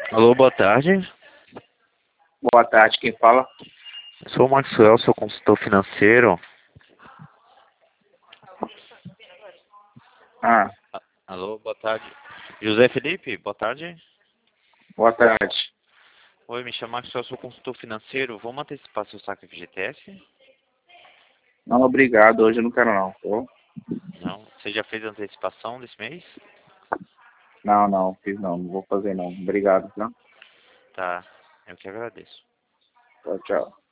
Alô, boa tarde. Boa tarde, quem fala? Eu sou o Maxwell, sou consultor financeiro. Ah, Alô, boa tarde. José Felipe, boa tarde. boa tarde. Oi, me chamo Maxwell, sou consultor financeiro. Vamos antecipar seu saque FGTS? Não, obrigado, hoje eu não quero não. Não? Você já fez a antecipação desse mês? Não, fiz não vou fazer não. Obrigado, tá? Tá, eu que agradeço. Tchau, tchau.